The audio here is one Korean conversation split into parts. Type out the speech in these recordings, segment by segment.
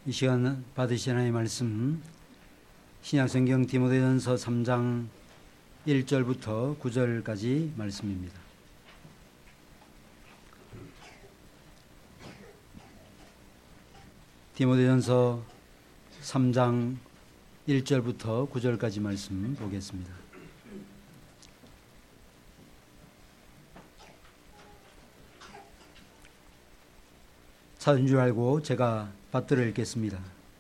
이 시간 받으신 하나님의 말씀 신약성경 디모데전서 3장 1절부터 9절까지 말씀입니다. 디모데전서 3장 1절부터 9절까지 말씀 보겠습니다. 사도인 줄 알고 제가 받들어 읽겠습니다.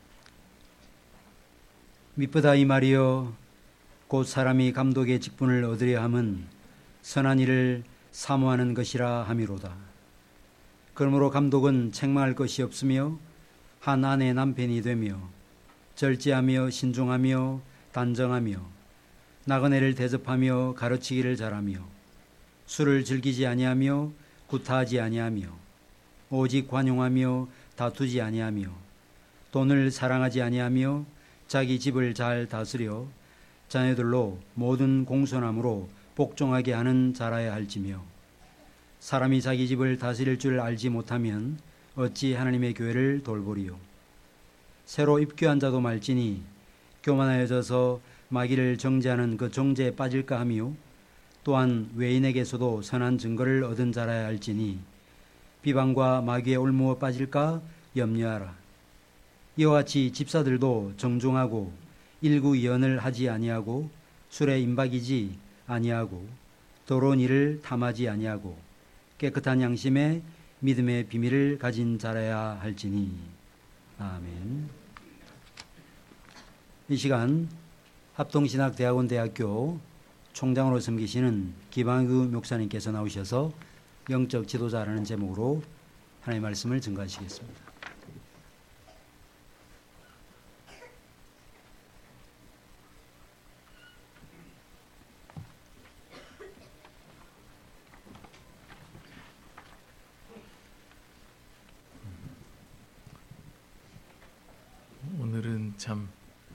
미쁘다 이 말이여 곧 사람이 감독의 직분을 얻으려 함은 선한 일을 사모하는 것이라 함이로다. 그러므로 감독은 책망할 것이 없으며 한 아내 남편이 되며 절제하며 신중하며 단정하며 나그네를 대접하며 가르치기를 잘하며 술을 즐기지 아니하며 구타하지 아니하며 오직 관용하며 다투지 아니하며 돈을 사랑하지 아니하며 자기 집을 잘 다스려 자녀들로 모든 공손함으로 복종하게 하는 자라야 할지며 사람이 자기 집을 다스릴 줄 알지 못하면 어찌 하나님의 교회를 돌보리요. 새로 입교한 자도 말지니 교만하여져서 마귀를 정죄하는 그 정죄에 빠질까 하며 또한 외인에게서도 선한 증거를 얻은 자라야 할지니 비방과 마귀의 올무어 빠질까 염려하라. 이와 같이 집사들도 정중하고 일구이언을 하지 아니하고 술에 임박이지 아니하고 더러운 일을 탐하지 아니하고 깨끗한 양심에 믿음의 비밀을 가진 자라야 할지니. 아멘. 이 시간 합동신학대학원 대학교 총장으로 섬기시는 김한규 목사님께서 나오셔서 영적 지도자라는 제목으로 하나님의 말씀을 증거하시겠습니다. 오늘은 참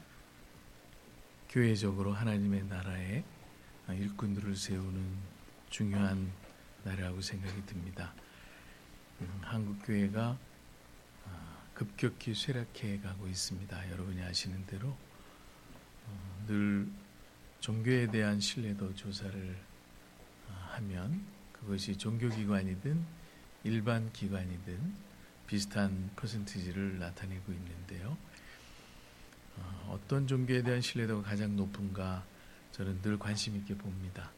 교회적으로 하나님의 나라에 일꾼들을 세우는 중요한 날이라고 생각이 듭니다. 한국 교회가 급격히 쇠락해 가고 있습니다. 여러분이 아시는 대로 늘 종교에 대한 신뢰도 조사를 하면 그것이 종교기관이든 일반 기관이든 비슷한 퍼센티지를 나타내고 있는데요. 어떤 종교에 대한 신뢰도가 가장 높은가 저는 늘 관심 있게 봅니다.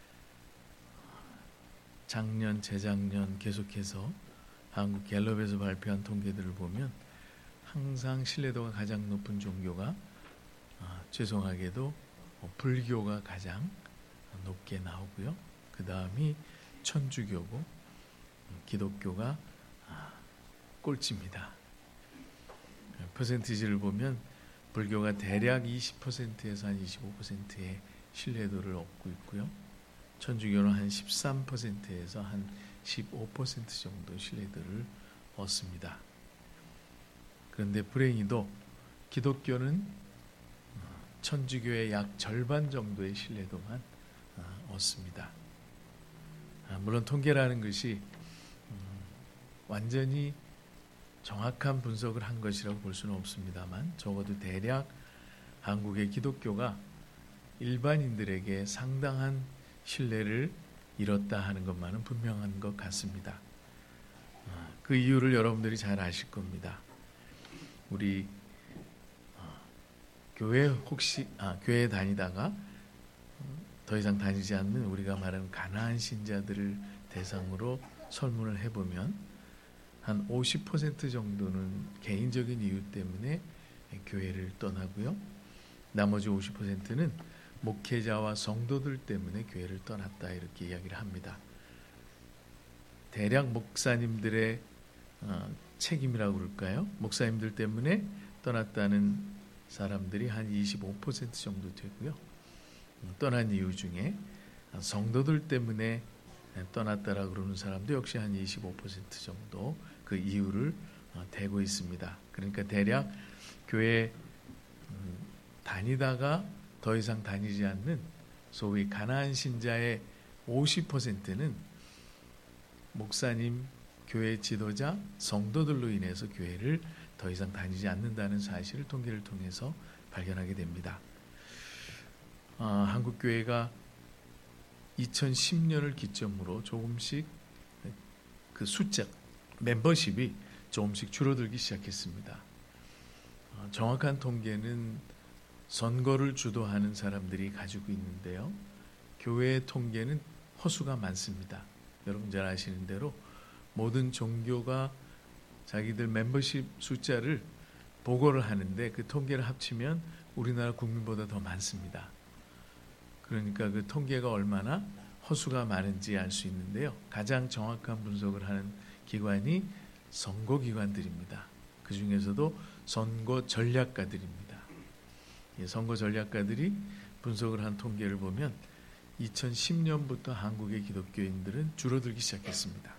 작년, 재작년 계속해서 한국 갤럽에서 발표한 통계들을 보면 항상 신뢰도가 가장 높은 종교가 죄송하게도 불교가 가장 높게 나오고요. 그 다음이 천주교고 기독교가 꼴찌입니다. 퍼센티지를 보면 불교가 대략 20%에서 한 25%의 신뢰도를 얻고 있고요. 천주교는 한 13%에서 한 15% 정도 신뢰도를 얻습니다. 그런데 불행히도 기독교는 천주교의 약 절반 정도의 신뢰도만 얻습니다. 물론 통계라는 것이 완전히 정확한 분석을 한 것이라고 볼 수는 없습니다만 적어도 대략 한국의 기독교가 일반인들에게 상당한 신뢰를 잃었다 하는 것만은 분명한 것 같습니다. 그 이유를 여러분들이 잘 아실 겁니다. 우리 교회에 다니다가 더 이상 다니지 않는 우리가 말하는 가나안 신자들을 대상으로 설문을 해보면 한 50% 정도는 개인적인 이유 때문에 교회를 떠나고요. 나머지 50%는 목회자와 성도들 때문에 교회를 떠났다 이렇게 이야기를 합니다. 대략 목사님들의 책임이라고 그럴까요? 목사님들 때문에 떠났다는 사람들이 한 25% 정도 되고요. 떠난 이유 중에 성도들 때문에 떠났다라고 그러는 사람도 역시 한 25% 정도 그 이유를 대고 있습니다. 그러니까 대략 교회 다니다가 더 이상 다니지 않는 소위 가나안 신자의 50%는 목사님, 교회 지도자, 성도들로 인해서 교회를 더 이상 다니지 않는다는 사실을 통계를 통해서 발견하게 됩니다. 한국 교회가 2010년을 기점으로 조금씩 그 숫자, 멤버십이 조금씩 줄어들기 시작했습니다. 정확한 통계는 선거를 주도하는 사람들이 가지고 있는데요. 교회의 통계는 허수가 많습니다. 여러분 잘 아시는 대로 모든 종교가 자기들 멤버십 숫자를 보고를 하는데 그 통계를 합치면 우리나라 국민보다 더 많습니다. 그러니까 그 통계가 얼마나 허수가 많은지 알 수 있는데요. 가장 정확한 분석을 하는 기관이 선거기관들입니다. 그 중에서도 선거 전략가들입니다. 선거 전략가들이 분석을 한 통계를 보면 2010년부터 한국의 기독교인들은 줄어들기 시작했습니다.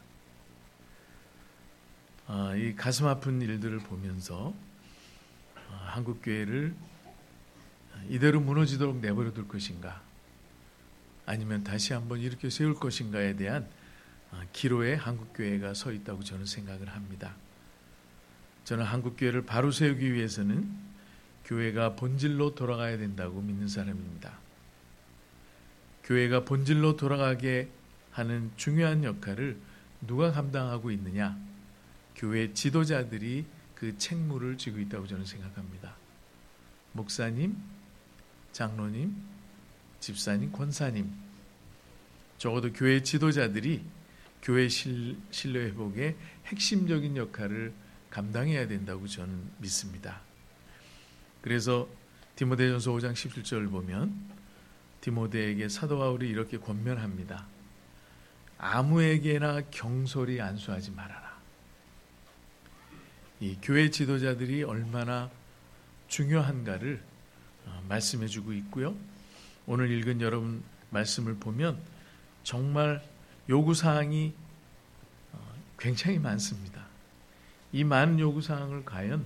이 가슴 아픈 일들을 보면서 한국 교회를 이대로 무너지도록 내버려 둘 것인가, 아니면 다시 한번 일으켜 세울 것인가에 대한 기로에 한국 교회가 서 있다고 저는 생각을 합니다. 저는 한국 교회를 바로 세우기 위해서는 교회가 본질로 돌아가야 된다고 믿는 사람입니다. 교회가 본질로 돌아가게 하는 중요한 역할을 누가 감당하고 있느냐? 교회 지도자들이 그 책무를 지고 있다고 저는 생각합니다. 목사님, 장로님, 집사님, 권사님, 적어도 교회 지도자들이 교회 신뢰 회복의 핵심적인 역할을 감당해야 된다고 저는 믿습니다. 그래서 디모데전서 5장 17절을 보면 디모데에게 사도 바울이 이렇게 권면합니다. 아무에게나 경솔히 안수하지 말아라. 이 교회 지도자들이 얼마나 중요한가를 말씀해주고 있고요. 오늘 읽은 여러분 말씀을 보면 정말 요구사항이 굉장히 많습니다. 이 많은 요구사항을 과연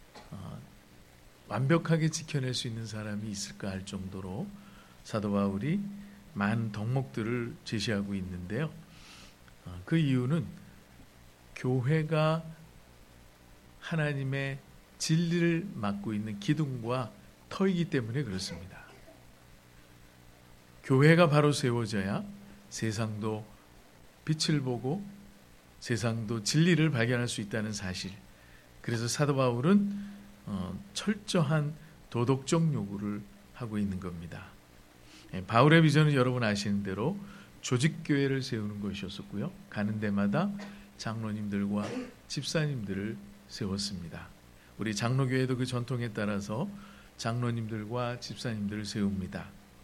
완벽하게 지켜낼 수 있는 사람이 있을까 할 정도로 사도 바울이 많은 덕목들을 제시하고 있는데요. 그 이유는 교회가 하나님의 진리를 맡고 있는 기둥과 터이기 때문에 그렇습니다. 교회가 바로 세워져야 세상도 빛을 보고 세상도 진리를 발견할 수 있다는 사실. 그래서 사도 바울은 철저한 도덕적 요구를 하고 있는 겁니다. 바울의 비전은 여러분 아시는 대로 조직교회를 세우는 것이었었고요. 가는 데마다 장로님들과 집사님들을 세웠습니다. 우리 장로교회도 그 전통에 따라서 장로님들과 집사님들을 세웁니다.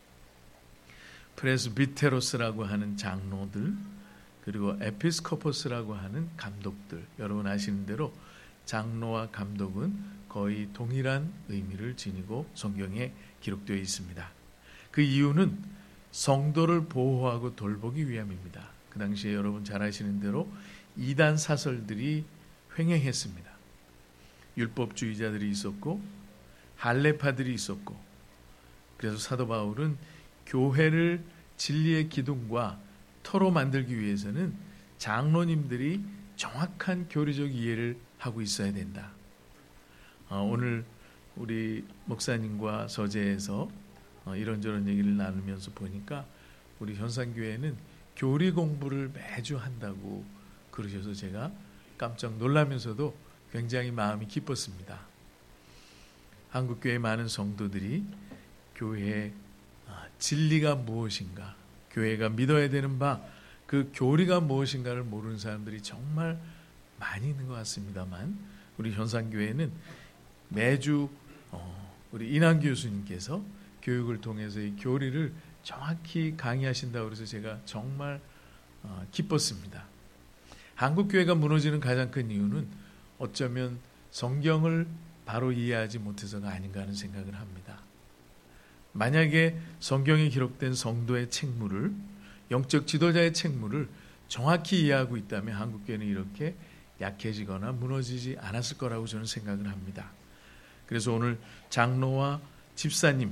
프레스비테로스라고 하는 장로들, 그리고 에피스코포스라고 하는 감독들, 여러분 아시는 대로 장로와 감독은 거의 동일한 의미를 지니고 성경에 기록되어 있습니다. 그 이유는 성도를 보호하고 돌보기 위함입니다. 그 당시에 여러분 잘 아시는 대로 이단 사설들이 횡행했습니다. 율법주의자들이 있었고 할례파들이 있었고, 그래서 사도 바울은 교회를 진리의 기둥과 터로 만들기 위해서는 장로님들이 정확한 교리적 이해를 하고 있어야 된다. 오늘 우리 목사님과 서재에서 이런저런 얘기를 나누면서 보니까 우리 현산교회는 교리 공부를 매주 한다고 그러셔서 제가 깜짝 놀라면서도 굉장히 마음이 기뻤습니다. 한국교회 많은 성도들이 교회의 진리가 무엇인가, 교회가 믿어야 되는 바, 그 교리가 무엇인가를 모르는 사람들이 정말 많이 있는 것 같습니다만, 우리 현산교회는 매주 우리 인한 교수님께서 교육을 통해서 이 교리를 정확히 강의하신다고 해서 제가 정말 기뻤습니다. 한국교회가 무너지는 가장 큰 이유는 어쩌면 성경을 바로 이해하지 못해서가 아닌가 하는 생각을 합니다. 만약에 성경에 기록된 성도의 책무를, 영적 지도자의 책무를 정확히 이해하고 있다면 한국교회는 이렇게 약해지거나 무너지지 않았을 거라고 저는 생각을 합니다. 그래서 오늘 장로와 집사님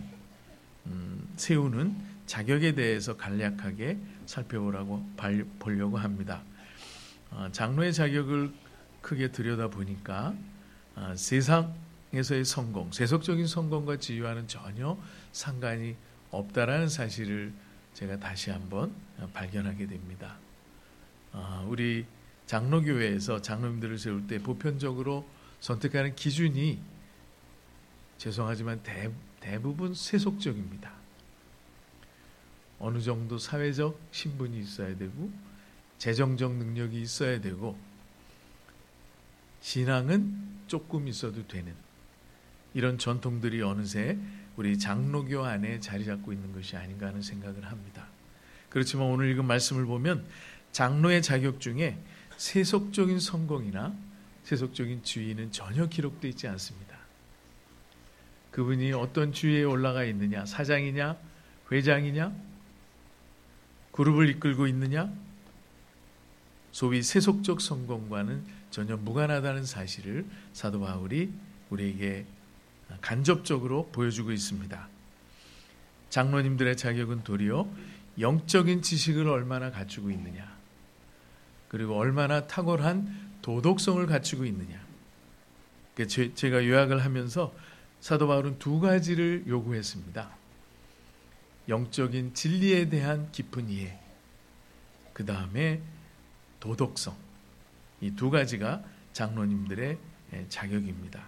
세우는 자격에 대해서 간략하게 살펴보려고 합니다. 장로의 자격을 크게 들여다보니까 세상에서의 성공, 세속적인 성공과 지위와는 전혀 상관이 없다라는 사실을 제가 다시 한번 발견하게 됩니다. 우리 장로교회에서 장로님들을 세울 때 보편적으로 선택하는 기준이 죄송하지만 대부분 세속적입니다. 어느 정도 사회적 신분이 있어야 되고 재정적 능력이 있어야 되고 신앙은 조금 있어도 되는 이런 전통들이 어느새 우리 장로교 안에 자리 잡고 있는 것이 아닌가 하는 생각을 합니다. 그렇지만 오늘 읽은 말씀을 보면 장로의 자격 중에 세속적인 성공이나 세속적인 지위는 전혀 기록되어 있지 않습니다. 그분이 어떤 지위에 올라가 있느냐, 사장이냐, 회장이냐, 그룹을 이끌고 있느냐, 소위 세속적 성공과는 전혀 무관하다는 사실을 사도 바울이 우리에게 간접적으로 보여주고 있습니다. 장로님들의 자격은 도리어 영적인 지식을 얼마나 갖추고 있느냐, 그리고 얼마나 탁월한 도덕성을 갖추고 있느냐. 제가 요약을 하면서 사도 바울은 두 가지를 요구했습니다. 영적인 진리에 대한 깊은 이해, 그 다음에 도덕성. 이 두 가지가 장로님들의 자격입니다.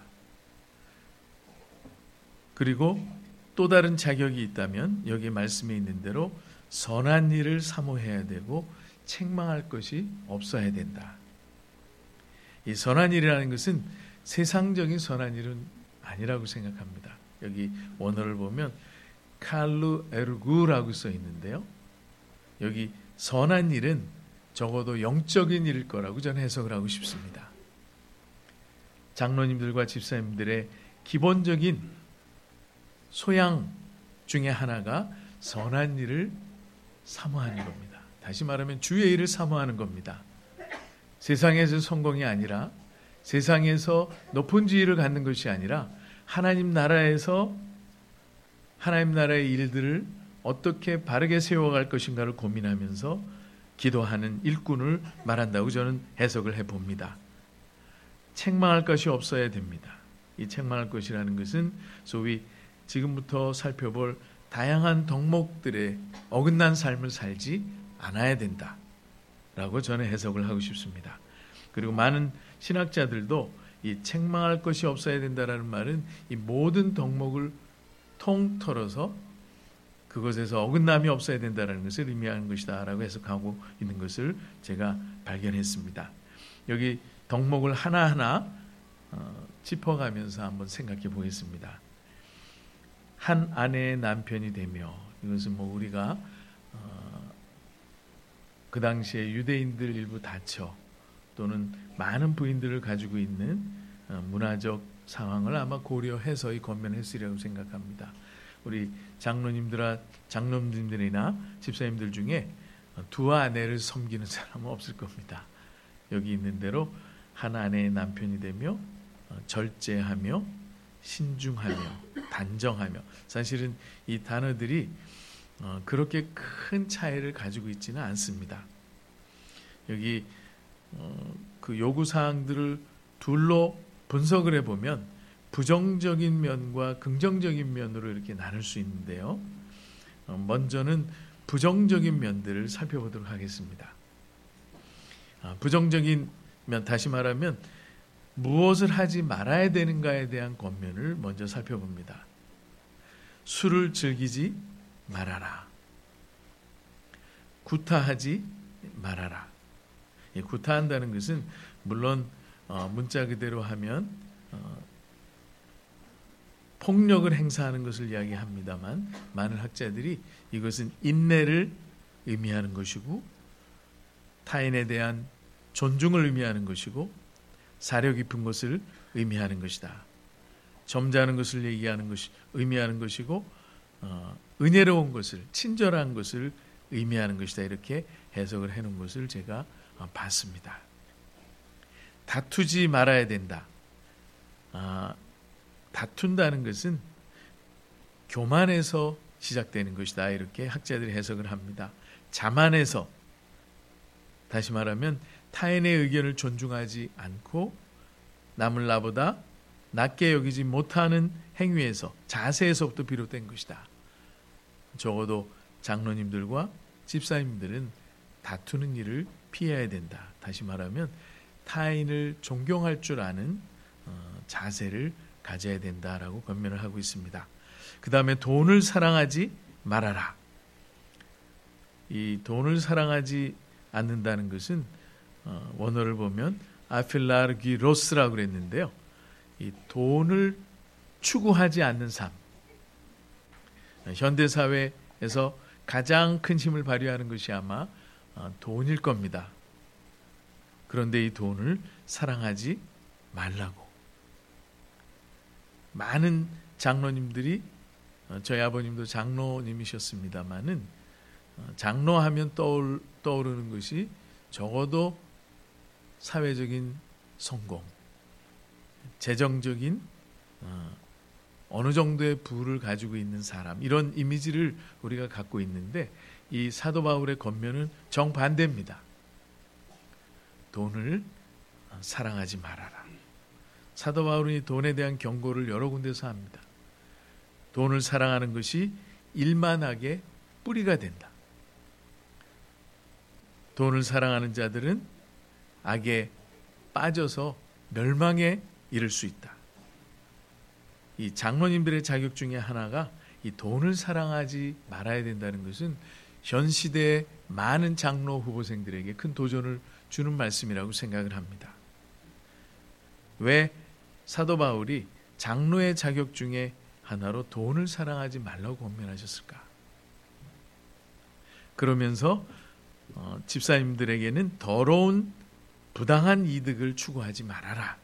그리고 또 다른 자격이 있다면 여기 말씀에 있는 대로 선한 일을 사모해야 되고 책망할 것이 없어야 된다. 이 선한 일이라는 것은 세상적인 선한 일은 아니라고 생각합니다. 여기 원어를 보면 칼루 에르구라고 써 있는데요. 여기 선한 일은 적어도 영적인 일일 거라고 저는 해석을 하고 싶습니다. 장로님들과 집사님들의 기본적인 소양 중에 하나가 선한 일을 사모하는 겁니다. 다시 말하면 주의 일을 사모하는 겁니다. 세상에서 성공이 아니라 세상에서 높은 지위를 갖는 것이 아니라 하나님 나라에서 하나님 나라의 일들을 어떻게 바르게 세워갈 것인가를 고민하면서 기도하는 일꾼을 말한다고 저는 해석을 해봅니다. 책망할 것이 없어야 됩니다. 이 책망할 것이라는 것은 소위 지금부터 살펴볼 다양한 덕목들의 어긋난 삶을 살지 않아야 된다라고 저는 해석을 하고 싶습니다. 그리고 많은 신학자들도 이 책망할 것이 없어야 된다라는 말은 이 모든 덕목을 통틀어서 그것에서 어긋남이 없어야 된다는 것을 의미하는 것이다라고 해석하고 있는 것을 제가 발견했습니다. 여기 덕목을 하나하나 짚어가면서 한번 생각해 보겠습니다. 한 아내의 남편이 되며, 이것은 우리가 그 당시에 유대인들 일부 다처 또는 많은 부인들을 가지고 있는 문화적 상황을 아마 고려해서 이 권면했으리라고 생각합니다. 우리 장로님들이나 집사님들 중에 두 아내를 섬기는 사람은 없을 겁니다. 여기 있는 대로 한 아내의 남편이 되며 절제하며 신중하며 단정하며, 사실은 이 단어들이 그렇게 큰 차이를 가지고 있지는 않습니다. 여기 그 요구사항들을 둘로 분석을 해보면 부정적인 면과 긍정적인 면으로 이렇게 나눌 수 있는데요. 먼저는 부정적인 면들을 살펴보도록 하겠습니다. 부정적인 면, 다시 말하면 무엇을 하지 말아야 되는가에 대한 권면을 먼저 살펴봅니다. 술을 즐기지 말아라. 구타하지 말아라. 구타한다는 것은 물론 문자 그대로 하면 폭력을 행사하는 것을 이야기합니다만, 많은 학자들이 이것은 인내를 의미하는 것이고 타인에 대한 존중을 의미하는 것이고 사려 깊은 것을 의미하는 것이다. 점잖은 것을 의미하는 것이고 은혜로운 것을, 친절한 것을 의미하는 것이다. 이렇게 해석을 해놓은 것을 제가 봤습니다. 다투지 말아야 된다. 다툰다는 것은 교만에서 시작되는 것이다. 이렇게 학자들이 해석을 합니다. 자만해서, 다시 말하면 타인의 의견을 존중하지 않고 남을 나보다 낮게 여기지 못하는 행위에서, 자세에서부터 비롯된 것이다. 적어도 장로님들과 집사님들은 다투는 일을 피해야 된다. 다시 말하면 타인을 존경할 줄 아는 자세를 가져야 된다라고 권면을 하고 있습니다. 그 다음에 돈을 사랑하지 말아라. 이 돈을 사랑하지 않는다는 것은 원어를 보면 아필라르기로스라고 그랬는데요. 이 돈을 추구하지 않는 삶. 현대 사회에서 가장 큰 힘을 발휘하는 것이 아마 돈일 겁니다. 그런데 이 돈을 사랑하지 말라고. 많은 장로님들이, 저희 아버님도 장로님이셨습니다마는 장로하면 떠오르는 것이 적어도 사회적인 성공, 재정적인 어느 정도의 부를 가지고 있는 사람, 이런 이미지를 우리가 갖고 있는데 이 사도 바울의 권면은 정반대입니다. 돈을 사랑하지 말아라. 사도 바울이 돈에 대한 경고를 여러 군데서 합니다. 돈을 사랑하는 것이 일만하게 뿌리가 된다. 돈을 사랑하는 자들은 악에 빠져서 멸망에 이를 수 있다. 이 장로님들의 자격 중에 하나가 이 돈을 사랑하지 말아야 된다는 것은 현 시대의 많은 장로 후보생들에게 큰 도전을 주는 말씀이라고 생각을 합니다. 왜 사도 바울이 장로의 자격 중에 하나로 돈을 사랑하지 말라고 권면하셨을까? 그러면서 집사님들에게는 더러운 부당한 이득을 추구하지 말아라.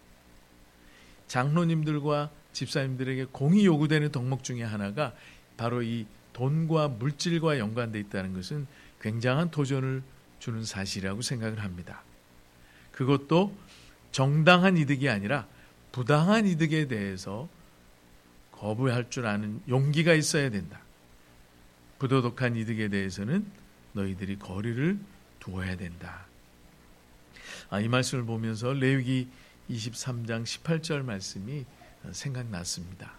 장로님들과 집사님들에게 공히 요구되는 덕목 중에 하나가 바로 이 돈과 물질과 연관되어 있다는 것은 굉장한 도전을 주는 사실이라고 생각을 합니다. 그것도 정당한 이득이 아니라 부당한 이득에 대해서 거부할 줄 아는 용기가 있어야 된다. 부도덕한 이득에 대해서는 너희들이 거리를 두어야 된다. 이 말씀을 보면서 레위기 23장 18절 말씀이 생각났습니다.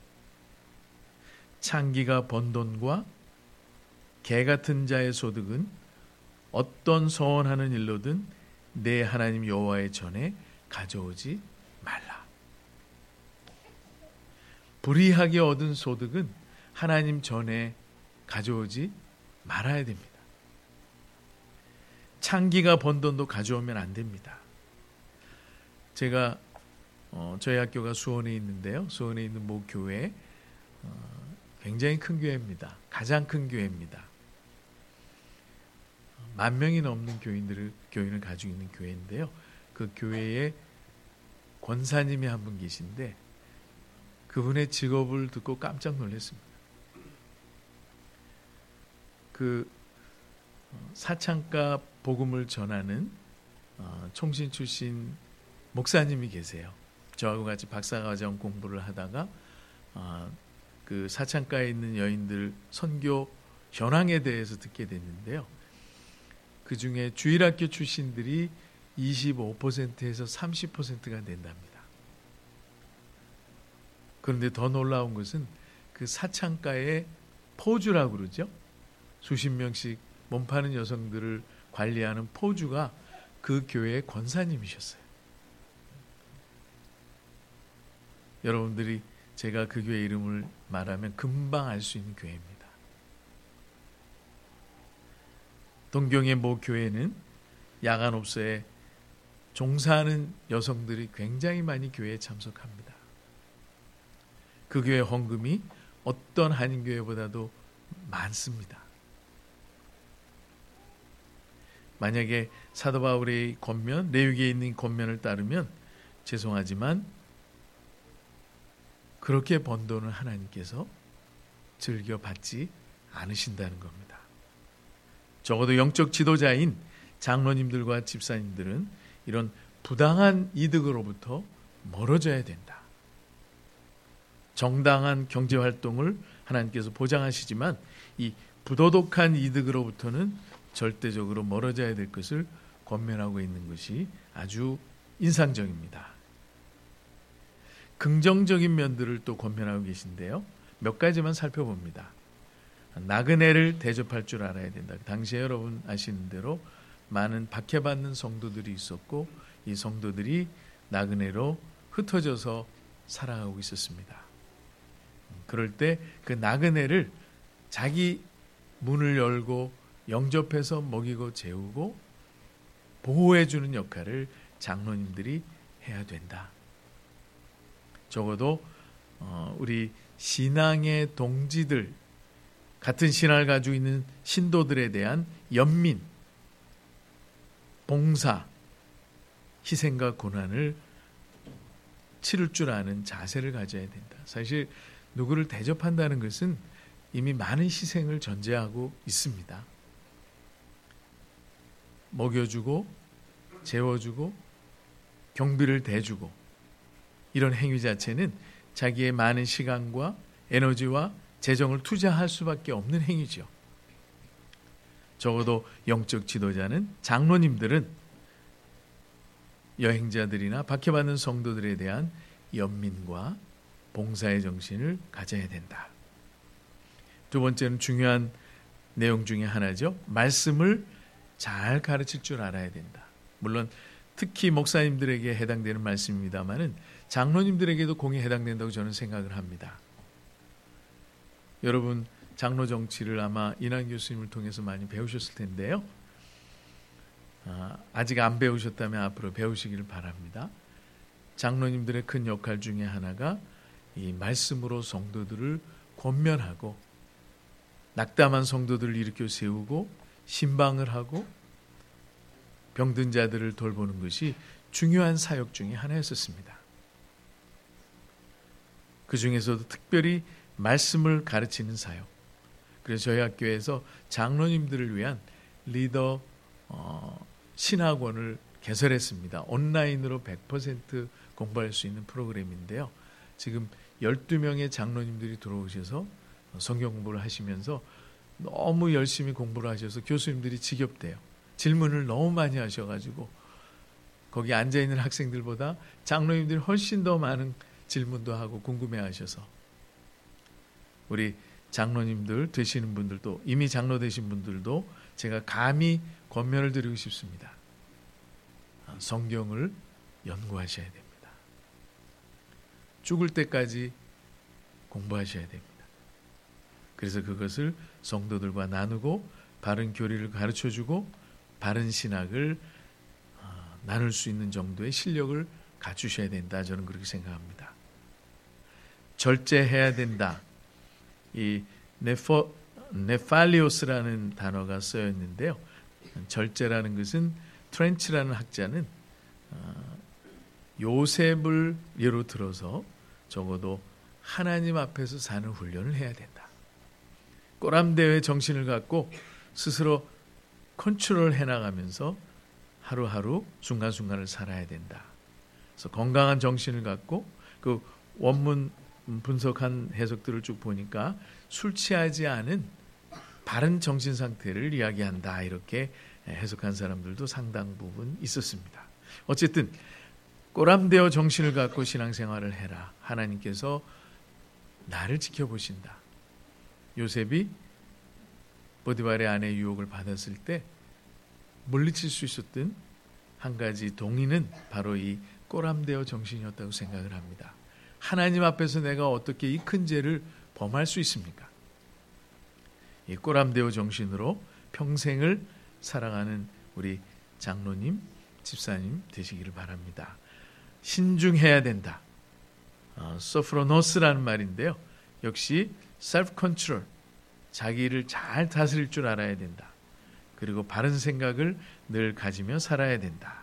창기가 번 돈과 개 같은 자의 소득은 어떤 서원하는 일로든 내 하나님 여호와의 전에 가져오지 말라. 불의하게 얻은 소득은 하나님 전에 가져오지 말아야 됩니다. 창기가 번 돈도 가져오면 안 됩니다. 제가 저희 학교가 수원에 있는데요. 수원에 있는 모 교회, 굉장히 큰 교회입니다. 가장 큰 교회입니다. 10,000명이 넘는 교인을 가지고 있는 교회인데요. 그 교회에 권사님이 한 분 계신데 그분의 직업을 듣고 깜짝 놀랐습니다. 그 사창가 복음을 전하는 총신 출신 목사님이 계세요. 저하고 같이 박사과정 공부를 하다가 그 사창가에 있는 여인들 선교 현황에 대해서 듣게 됐는데요. 그 중에 주일학교 출신들이 25%에서 30%가 된답니다. 그런데 더 놀라운 것은 그 사창가의 포주라고 그러죠. 수십 명씩 몸 파는 여성들을 관리하는 포주가 그 교회의 권사님이셨어요. 여러분들이 제가 그 교회 이름을 말하면 금방 알 수 있는 교회입니다. 동경의 모 교회는 야간업소에 종사하는 여성들이 굉장히 많이 교회에 참석합니다. 그 교회 헌금이 어떤 한인교회보다도 많습니다. 만약에 사도 바울의 권면, 레위기에 있는 권면을 따르면 죄송하지만 그렇게 번 돈을 하나님께서 즐겨받지 않으신다는 겁니다. 적어도 영적 지도자인 장로님들과 집사님들은 이런 부당한 이득으로부터 멀어져야 된다. 정당한 경제활동을 하나님께서 보장하시지만 이 부도덕한 이득으로부터는 절대적으로 멀어져야 될 것을 권면하고 있는 것이 아주 인상적입니다. 긍정적인 면들을 또 권면하고 계신데요. 몇 가지만 살펴봅니다. 나그네를 대접할 줄 알아야 된다. 당시에 여러분 아시는 대로 많은 박해받는 성도들이 있었고 이 성도들이 나그네로 흩어져서 살아가고 있었습니다. 그럴 때 그 나그네를 자기 문을 열고 영접해서 먹이고 재우고 보호해주는 역할을 장로님들이 해야 된다. 적어도 우리 신앙의 동지들, 같은 신앙을 가지고 있는 신도들에 대한 연민, 봉사, 희생과 고난을 치를 줄 아는 자세를 가져야 된다. 사실 누구를 대접한다는 것은 이미 많은 희생을 전제하고 있습니다. 먹여주고 재워주고 경비를 대주고 이런 행위 자체는 자기의 많은 시간과 에너지와 재정을 투자할 수밖에 없는 행위죠. 적어도 영적 지도자는, 장로님들은 여행자들이나 박해받는 성도들에 대한 연민과 봉사의 정신을 가져야 된다. 두 번째는 중요한 내용 중에 하나죠. 말씀을 잘 가르칠 줄 알아야 된다. 물론 특히 목사님들에게 해당되는 말씀입니다만은 장로님들에게도 공히 해당된다고 저는 생각을 합니다. 여러분 장로 정치를 아마 인한 교수님을 통해서 많이 배우셨을 텐데요. 아직 안 배우셨다면 앞으로 배우시기를 바랍니다. 장로님들의 큰 역할 중에 하나가 이 말씀으로 성도들을 권면하고 낙담한 성도들을 일으켜 세우고 신방을 하고 병든 자들을 돌보는 것이 중요한 사역 중에 하나였었습니다. 그 중에서도 특별히 말씀을 가르치는 사역. 그래서 저희 학교에서 장로님들을 위한 리더 신학원을 개설했습니다. 온라인으로 100% 공부할 수 있는 프로그램인데요. 지금 12명의 장로님들이 들어오셔서 성경 공부를 하시면서 너무 열심히 공부를 하셔서 교수님들이 지겹대요. 질문을 너무 많이 하셔가지고 거기 앉아있는 학생들보다 장로님들이 훨씬 더 많은 질문도 하고 궁금해하셔서 우리 장로님들 되시는 분들도, 이미 장로 되신 분들도 제가 감히 권면을 드리고 싶습니다. 성경을 연구하셔야 됩니다. 죽을 때까지 공부하셔야 됩니다. 그래서 그것을 성도들과 나누고 바른 교리를 가르쳐주고 바른 신학을 나눌 수 있는 정도의 실력을 갖추셔야 된다. 저는 그렇게 생각합니다. 절제해야 된다. 이 네팔리오스라는 단어가 쓰여 있는데요. 절제라는 것은 트렌치라는 학자는 요셉을 예로 들어서 적어도 하나님 앞에서 사는 훈련을 해야 된다. 꼬람대의 정신을 갖고 스스로 컨트롤 해나가면서 하루하루 순간순간을 살아야 된다. 그래서 건강한 정신을 갖고 그 원문 분석한 해석들을 쭉 보니까 술 취하지 않은 바른 정신 상태를 이야기한다. 이렇게 해석한 사람들도 상당 부분 있었습니다. 어쨌든 꼬람대어 정신을 갖고 신앙생활을 해라. 하나님께서 나를 지켜보신다. 요셉이 보디발의 아내의 유혹을 받았을 때 물리칠 수 있었던 한 가지 동의는 바로 이 꼬람대어 정신이었다고 생각을 합니다. 하나님 앞에서 내가 어떻게 이 큰 죄를 범할 수 있습니까? 이 꼬람대어 정신으로 평생을 살아가는 우리 장로님, 집사님 되시기를 바랍니다. 신중해야 된다. 소프로노스라는 말인데요. 역시 self control, 자기를 잘 다스릴 줄 알아야 된다. 그리고 바른 생각을 늘 가지며 살아야 된다.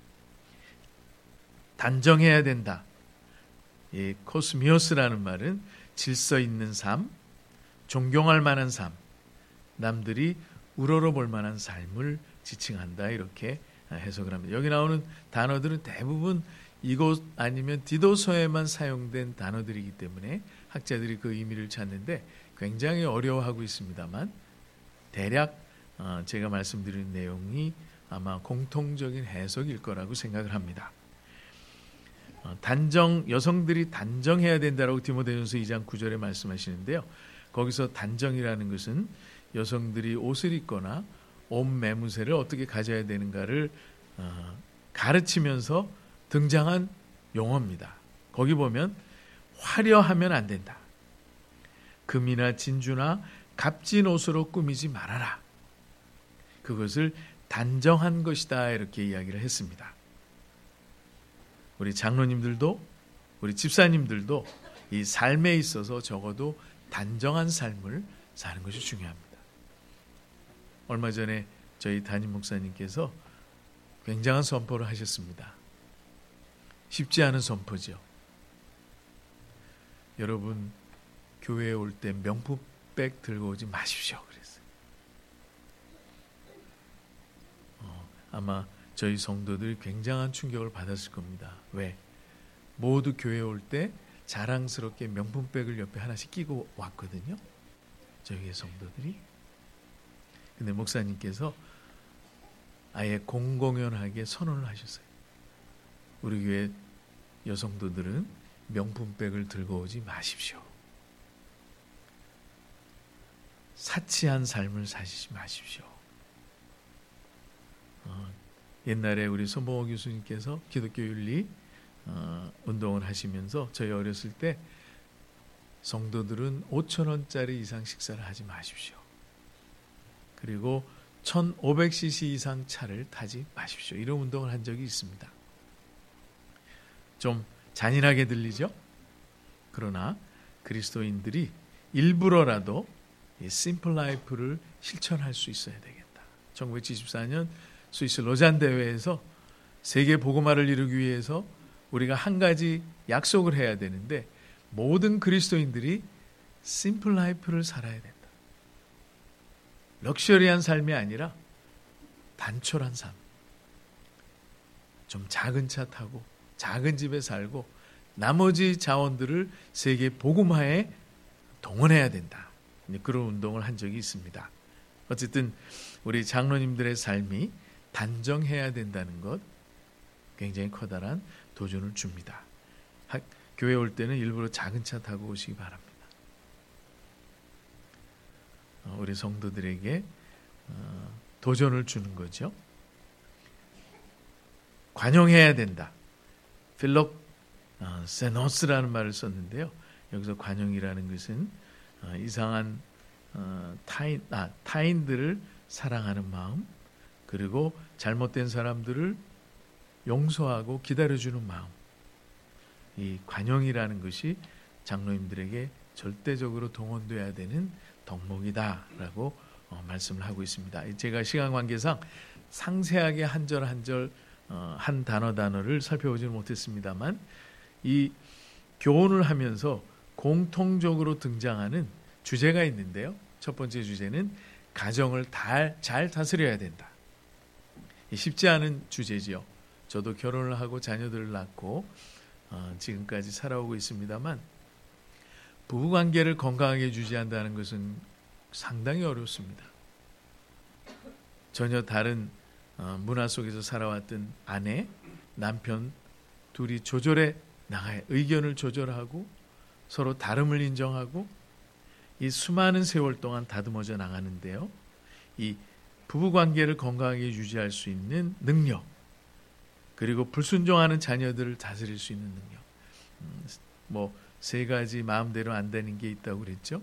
단정해야 된다. 이 코스미오스라는 말은 질서 있는 삶, 존경할 만한 삶, 남들이 우러러볼 만한 삶을 지칭한다. 이렇게 해석을 합니다. 여기 나오는 단어들은 대부분 이곳 아니면 디도서에만 사용된 단어들이기 때문에 학자들이 그 의미를 찾는데 굉장히 어려워하고 있습니다만 대략 제가 말씀드린 내용이 아마 공통적인 해석일 거라고 생각을 합니다. 여성들이 단정해야 된다라고 디모데전서 2장 9절에 말씀하시는데요. 거기서 단정이라는 것은 여성들이 옷을 입거나 옷 매무새를 어떻게 가져야 되는가를 가르치면서 등장한 용어입니다. 거기 보면 화려하면 안 된다. 금이나 진주나 값진 옷으로 꾸미지 말아라. 그것을 단정한 것이다 이렇게 이야기를 했습니다. 우리 장로님들도 우리 집사님들도 이 삶에 있어서 적어도 단정한 삶을 사는 것이 중요합니다. 얼마 전에 저희 담임 목사님께서 굉장한 선포를 하셨습니다. 쉽지 않은 선포죠. 여러분 교회에 올 때 명품백 들고 오지 마십시오 그랬어요. 아마 저희 성도들이 굉장한 충격을 받았을 겁니다. 왜? 모두 교회에 올 때 자랑스럽게 명품백을 옆에 하나씩 끼고 왔거든요. 저희 성도들이. 근데 목사님께서 아예 공공연하게 선언을 하셨어요. 우리 교회 여성도들은 명품백을 들고 오지 마십시오. 사치한 삶을 사시지 마십시오. 옛날에 우리 손봉호 교수님께서 기독교 윤리 운동을 하시면서 저희 어렸을 때 성도들은 5,000원짜리 이상 식사를 하지 마십시오. 그리고 1,500cc 이상 차를 타지 마십시오. 이런 운동을 한 적이 있습니다. 좀 잔인하게 들리죠? 그러나 그리스도인들이 일부러라도 이 심플 라이프를 실천할 수 있어야 되겠다. 1974년 스위스 로잔 대회에서 세계 복음화를 이루기 위해서 우리가 한 가지 약속을 해야 되는데 모든 그리스도인들이 심플 라이프를 살아야 된다. 럭셔리한 삶이 아니라 단촐한 삶. 좀 작은 차 타고 작은 집에 살고 나머지 자원들을 세계 복음화에 동원해야 된다. 그런 운동을 한 적이 있습니다. 어쨌든 우리 장로님들의 삶이 단정해야 된다는 것 굉장히 커다란 도전을 줍니다. 교회 올 때는 일부러 작은 차 타고 오시기 바랍니다. 우리 성도들에게 도전을 주는 거죠. 관용해야 된다. 필록세노스라는 말을 썼는데요. 여기서 관용이라는 것은 이상한 타인들을 사랑하는 마음, 그리고 잘못된 사람들을 용서하고 기다려주는 마음. 이 관용이라는 것이 장로님들에게 절대적으로 동원돼야 되는 덕목이다라고 말씀을 하고 있습니다. 제가 시간 관계상 상세하게 한 절 한 절 한 단어를 살펴보지는 못했습니다만 이 교훈을 하면서 공통적으로 등장하는 주제가 있는데요. 첫 번째 주제는 가정을 잘 다스려야 된다. 쉽지 않은 주제지요. 저도 결혼을 하고 자녀들을 낳고 지금까지 살아오고 있습니다만 부부관계를 건강하게 유지한다는 것은 상당히 어렵습니다. 전혀 다른 문화 속에서 살아왔던 아내, 남편 둘이 조절해 나가야 의견을 조절하고 서로 다름을 인정하고 이 수많은 세월 동안 다듬어져 나가는데요. 이 부부관계를 건강하게 유지할 수 있는 능력, 그리고 불순종하는 자녀들을 다스릴 수 있는 능력. 세 가지 마음대로 안 되는 게 있다고 그랬죠.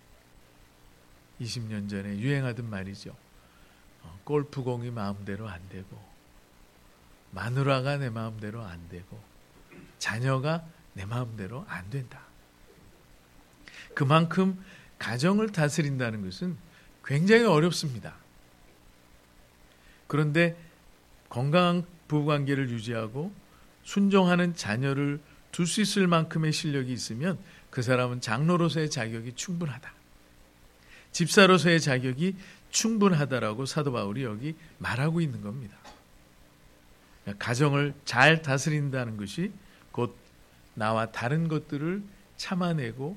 20년 전에 유행하던 말이죠. 골프공이 마음대로 안 되고, 마누라가 내 마음대로 안 되고, 자녀가 내 마음대로 안 된다. 그만큼 가정을 다스린다는 것은 굉장히 어렵습니다. 그런데 건강한 부부관계를 유지하고 순종하는 자녀를 둘 수 있을 만큼의 실력이 있으면 그 사람은 장로로서의 자격이 충분하다. 집사로서의 자격이 충분하다라고 사도 바울이 여기 말하고 있는 겁니다. 가정을 잘 다스린다는 것이 곧 나와 다른 것들을 참아내고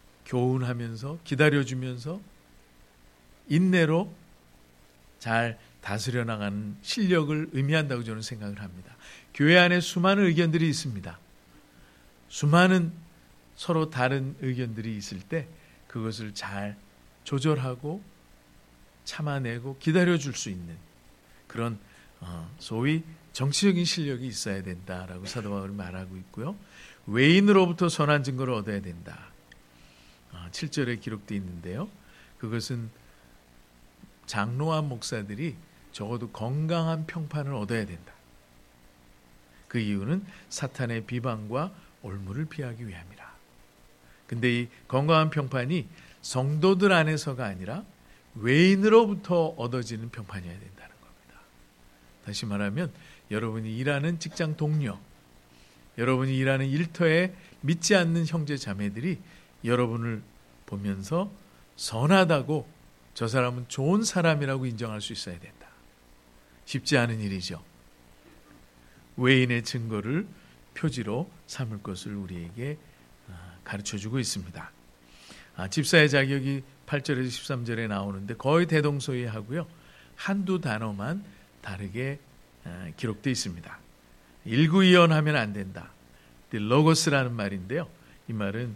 교훈하면서 기다려주면서 인내로 잘 다스려 나가는 실력을 의미한다고 저는 생각을 합니다. 교회 안에 수많은 의견들이 있습니다. 수많은 서로 다른 의견들이 있을 때 그것을 잘 조절하고 참아내고 기다려줄 수 있는 그런 소위 정치적인 실력이 있어야 된다라고 사도 바울이 말하고 있고요. 외인으로부터 선한 증거를 얻어야 된다. 7절에 기록되어 있는데요. 그것은 장로와 목사들이 적어도 건강한 평판을 얻어야 된다. 그 이유는 사탄의 비방과 올무를 피하기 위함이라. 근데 이 건강한 평판이 성도들 안에서가 아니라 외인으로부터 얻어지는 평판이어야 된다는 겁니다. 다시 말하면 여러분이 일하는 직장 동료, 여러분이 일하는 일터에 믿지 않는 형제 자매들이 여러분을 보면서 선하다고 저 사람은 좋은 사람이라고 인정할 수 있어야 된다. 쉽지 않은 일이죠. 외인의 증거를 표지로 삼을 것을 우리에게 가르쳐주고 있습니다. 집사의 자격이 8절에서 13절에 나오는데 거의 대동소이하고요. 한두 단어만 다르게 기록되어 있습니다. 일구이연하면 안 된다. 로고스라는 말인데요. 이 말은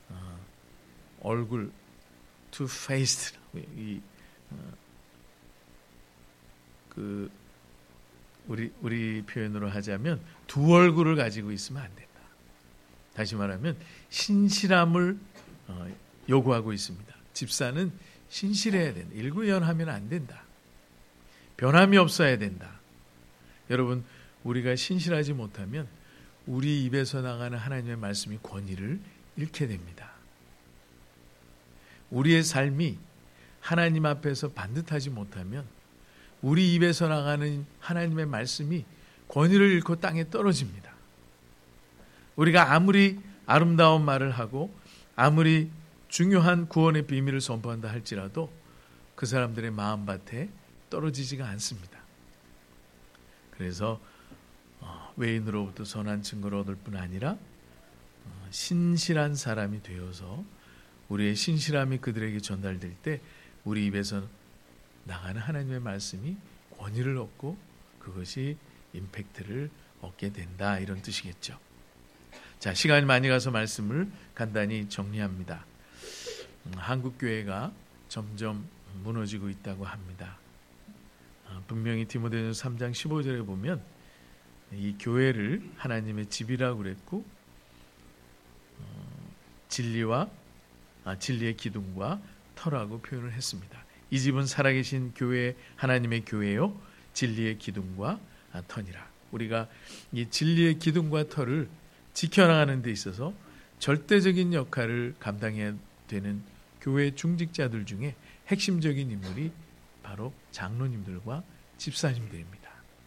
얼굴, two-faced, 우리 표현으로 하자면 두 얼굴을 가지고 있으면 안 된다. 다시 말하면 신실함을 요구하고 있습니다. 집사는 신실해야 된다. 일구이연하면 안 된다. 변함이 없어야 된다. 여러분, 우리가 신실하지 못하면 우리 입에서 나가는 하나님의 말씀이 권위를 잃게 됩니다. 우리의 삶이 하나님 앞에서 반듯하지 못하면 우리 입에서 나가는 하나님의 말씀이 권위를 잃고 땅에 떨어집니다. 우리가 아무리 아름다운 말을 하고 아무리 중요한 구원의 비밀을 선포한다 할지라도 그 사람들의 마음밭에 떨어지지가 않습니다. 그래서 외인으로부터 선한 증거를 얻을 뿐 아니라 신실한 사람이 되어서 우리의 신실함이 그들에게 전달될 때 우리 입에서 나가는 하나님의 말씀이 권위를 얻고 그것이 임팩트를 얻게 된다, 이런 뜻이겠죠. 자, 시간이 많이 가서 말씀을 간단히 정리합니다. 한국 교회가 점점 무너지고 있다고 합니다. 분명히 디모데전서 3장 15절에 보면 이 교회를 하나님의 집이라고 그랬고 진리의 기둥과 터라고 표현을 했습니다. 이 집은 살아계신 교회, 하나님의 교회요, 진리의 기둥과 터니라. 우리가 이 진리의 기둥과 터를 지켜나가는 데 있어서 절대적인 역할을 감당해야 되는 교회 중직자들 중에 핵심적인 인물이 바로 장로님들과 집사님들입니다.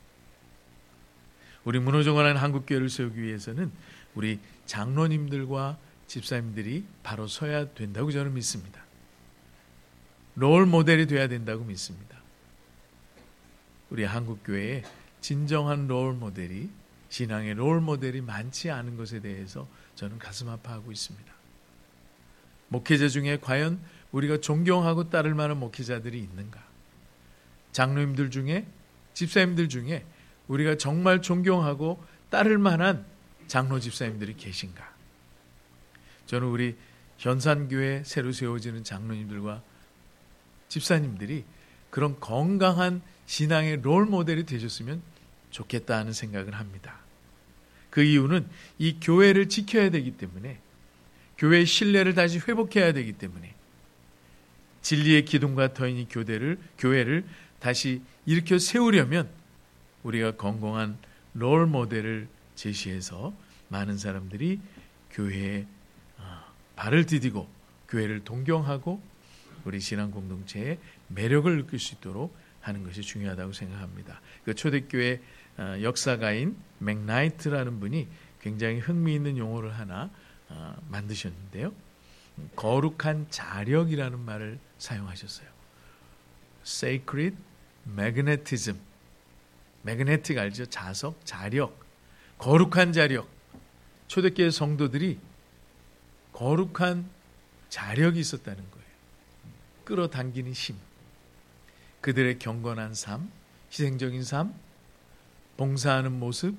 우리 무너져가는 한국교회를 세우기 위해서는 우리 장로님들과 집사님들이 바로 서야 된다고 저는 믿습니다. 롤 모델이 돼야 된다고 믿습니다. 우리 한국교회에 진정한 롤 모델이, 신앙의 롤 모델이 많지 않은 것에 대해서 저는 가슴 아파하고 있습니다. 목회자 중에 과연 우리가 존경하고 따를 만한 목회자들이 있는가? 장로님들 중에, 집사님들 중에 우리가 정말 존경하고 따를 만한 장로 집사님들이 계신가? 저는 우리 현산교회 새로 세워지는 장로님들과 집사님들이 그런 건강한 신앙의 롤 모델이 되셨으면 좋겠다 하는 생각을 합니다. 그 이유는 이 교회를 지켜야 되기 때문에, 교회의 신뢰를 다시 회복해야 되기 때문에, 진리의 기둥과 터인 이 교회를 다시 일으켜 세우려면 우리가 건강한 롤 모델을 제시해서 많은 사람들이 교회에 발을 디디고 교회를 동경하고 우리 신앙 공동체의 매력을 느낄 수 있도록 하는 것이 중요하다고 생각합니다. 그 초대교회 역사가인 맥나이트라는 분이 굉장히 흥미있는 용어를 하나 만드셨는데요. 거룩한 자력이라는 말을 사용하셨어요. Sacred magnetism. 매그네틱 알죠? 자석, 자력. 거룩한 자력. 초대교회 성도들이 거룩한 자력이 있었다는 거예요. 끌어당기는 힘. 그들의 경건한 삶, 희생적인 삶, 봉사하는 모습,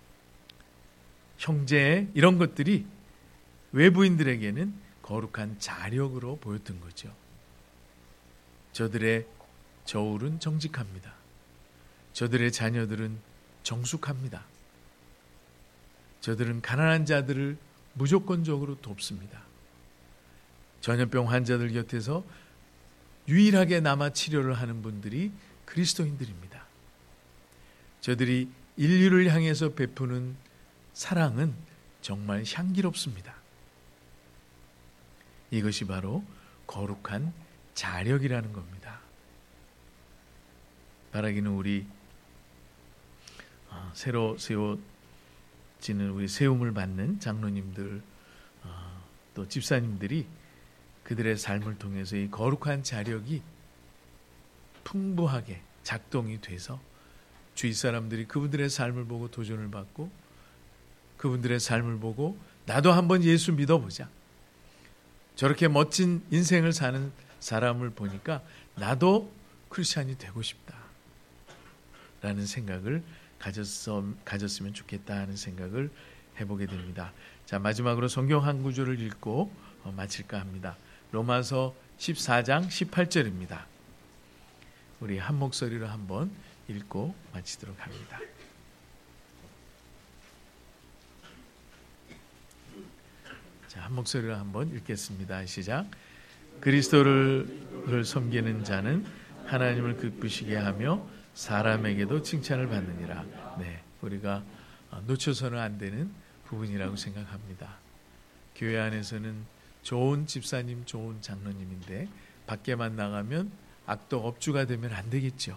형제 이런 것들이 외부인들에게는 거룩한 자력으로 보였던 거죠. 저들의 저울은 정직합니다. 저들의 자녀들은 정숙합니다. 저들은 가난한 자들을 무조건적으로 돕습니다. 전염병 환자들 곁에서 유일하게 남아 치료를 하는 분들이 그리스도인들입니다. 저들이 인류를 향해서 베푸는 사랑은 정말 향기롭습니다. 이것이 바로 거룩한 자력이라는 겁니다. 바라기는 우리 새로 세워지는 우리 세움을 받는 장로님들 또 집사님들이 그들의 삶을 통해서 이 거룩한 자력이 풍부하게 작동이 돼서 주위 사람들이 그분들의 삶을 보고 도전을 받고 그분들의 삶을 보고 나도 한번 예수 믿어보자. 저렇게 멋진 인생을 사는 사람을 보니까 나도 크리스찬이 되고 싶다 라는 생각을 가졌으면 좋겠다 하는 생각을 해보게 됩니다. 자, 마지막으로 성경 한 구절을 읽고 마칠까 합니다. 로마서 14장 18절입니다. 우리 한 목소리로 한번 읽고 마치도록 합니다. 자, 한 목소리로 한번 읽겠습니다. 시작. 그리스도를 섬기는 자는 하나님을 기쁘시게 하며 사람에게도 칭찬을 받느니라. 네, 우리가 놓쳐서는 안 되는 부분이라고 생각합니다. 교회 안에서는 좋은 집사님, 좋은 장로님인데 밖에만 나가면 악독 업주가 되면 안 되겠죠.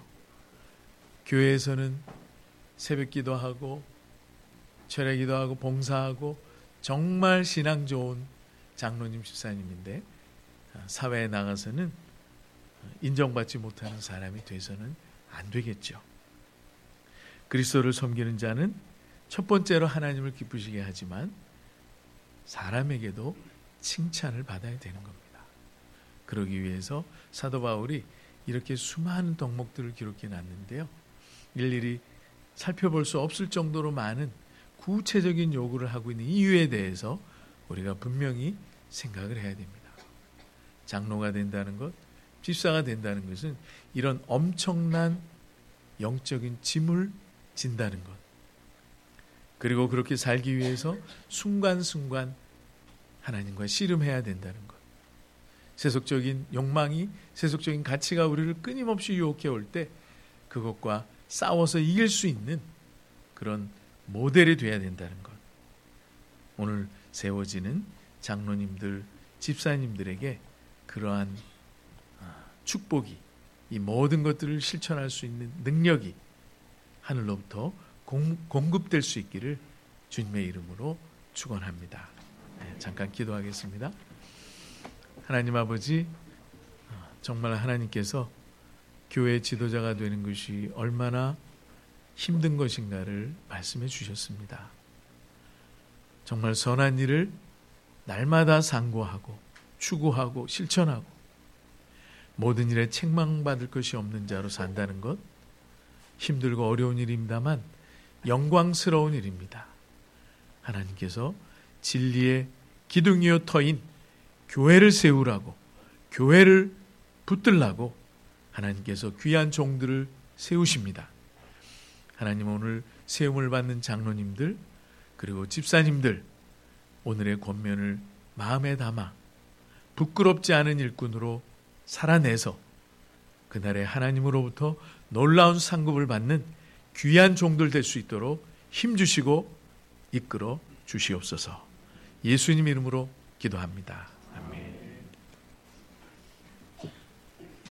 교회에서는 새벽기도 하고 철야기도 하고 봉사하고 정말 신앙 좋은 장로님, 집사님인데 사회에 나가서는 인정받지 못하는 사람이 돼서는 안 되겠죠. 그리스도를 섬기는 자는 첫 번째로 하나님을 기쁘시게 하지만 사람에게도 칭찬을 받아야 되는 겁니다. 그러기 위해서 사도 바울이 이렇게 수많은 덕목들을 기록해 놨는데요. 일일이 살펴볼 수 없을 정도로 많은 구체적인 요구를 하고 있는 이유에 대해서 우리가 분명히 생각을 해야 됩니다. 장로가 된다는 것, 집사가 된다는 것은 이런 엄청난 영적인 짐을 진다는 것, 그리고 그렇게 살기 위해서 순간순간 하나님과 씨름해야 된다는 것, 세속적인 욕망이, 세속적인 가치가 우리를 끊임없이 유혹해 올 때 그것과 싸워서 이길 수 있는 그런 모델이 돼야 된다는 것. 오늘 세워지는 장로님들, 집사님들에게 그러한 축복이, 이 모든 것들을 실천할 수 있는 능력이 하늘로부터 공급될 수 있기를 주님의 이름으로 축원합니다. 네, 잠깐 기도하겠습니다. 하나님 아버지, 정말 하나님께서 교회 지도자가 되는 것이 얼마나 힘든 것인가를 말씀해 주셨습니다. 정말 선한 일을 날마다 상고하고 추구하고 실천하고 모든 일에 책망받을 것이 없는 자로 산다는 것, 힘들고 어려운 일입니다만 영광스러운 일입니다. 하나님께서 진리의 기둥이요 터인 교회를 세우라고, 교회를 붙들라고 하나님께서 귀한 종들을 세우십니다. 하나님, 오늘 세움을 받는 장로님들 그리고 집사님들, 오늘의 권면을 마음에 담아 부끄럽지 않은 일꾼으로 살아내서 그날에 하나님으로부터 놀라운 상급을 받는 귀한 종들 될 수 있도록 힘주시고 이끌어 주시옵소서. 예수님 이름으로 기도합니다.